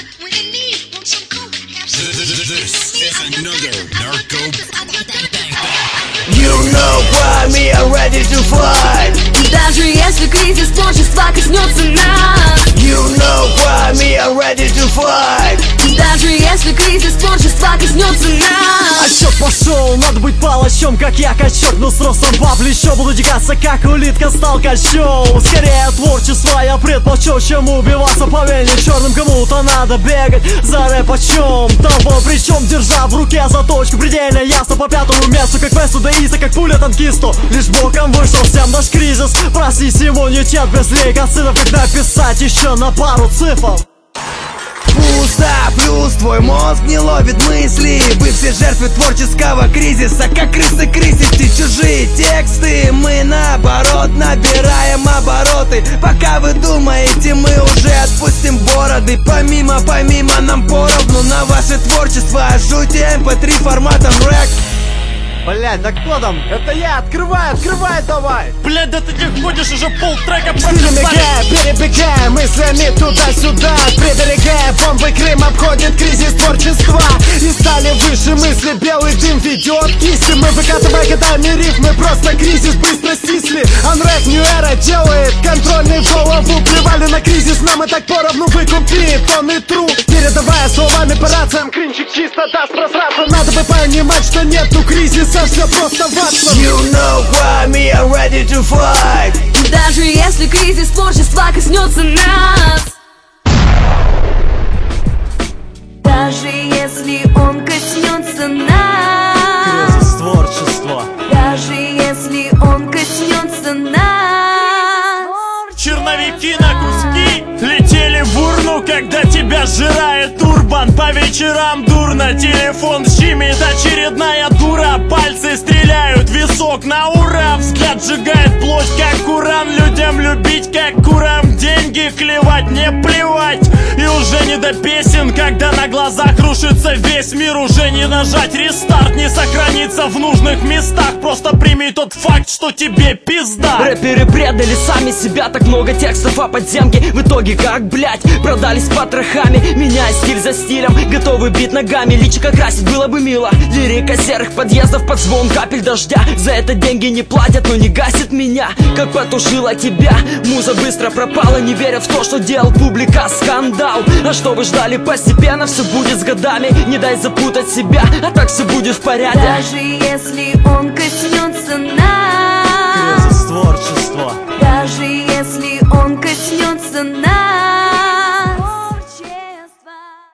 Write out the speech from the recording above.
This is another Narco Bang. You know why me, I'm ready to fight. Даже если кризис творчества коснется нас. You know why me, I'm ready to fight. Даже если кризис творчества коснется нас. Отчет пошел, надо быть палачом, как я качок. Но с ростом по плечо буду дикаться, как улитка с толкачом. Скорее творчество я предпочел, чем убиваться по вене черным. Кому-то надо бегать за рэпачом. Толпой причем, держа в руке заточку. Предельно ясно по пятому месту, как Весту Деиса, как пуля танкисту. Лишь боком вышел всем наш кризис. Проснись иммунитет без лейкоцитов, как написать еще на пару цифр. Пусто, плюс твой мозг не ловит мысли. Вы все жертвы творческого кризиса, как крысы крысите чужие тексты. Мы наоборот набираем обороты. Пока вы думаете, мы уже отпустим бороды. Помимо нам поровну на ваше творчество. Жути MP3 форматом рэк. Блять, да кто там? Это я, открывай давай. Блять, да ты не ходишь уже полтрека Перебегаем, перебегаем мыслями туда-сюда. Приберегая бомбы, Крым обходит кризис творчества. И стали выше мысли, белый дым ведет кисти. Мы выкатывая годами рифмы, просто кризис быстро стисли. Unrap New Era делает контрольный в голову. Плевали на кризис, нам и так поровну выкупи тонны труд. Передавая словами по рациям, кринчик чисто даст просраться. Надо бы понимать, что нету кризиса. Все просто ватно. You know why me, I'm ready to fight. Даже если кризис творчества коснется нас. Даже если он коснется нас. Кризис творчества. Даже если он коснется нас. Черновики на куски летели в урну, когда тебя сжирает урбан. По вечерам дурно, телефон щемит очередная дура. Пальцы стреляют, висок на ура. Взгляд сжигает плоть, как уран. Людям любить, как курам, деньги клевать, не плевать. И уже не до песен, когда на глазах рушится весь мир. Уже не нажать рестарт, не сохраниться в нужных местах. Просто прими тот факт, что тебе пизда. Рэперы предали сами себя, так много текстов о подземке. В итоге как, блять, продались потрохами. Меняя стиль за стилем, готовы бить ногами. Личико красить было бы мило. Лирика серых подъездов под звон капель дождя. За это деньги не платят, но не гасит меня, как потушила тебя. Муза быстро пропала, не веря в то, что делал публика скандал. А что вы ждали, постепенно все будет с годами. Не дай запутать себя, а так все будет в порядке. Даже если он коснется нас. Кризис творчества. Даже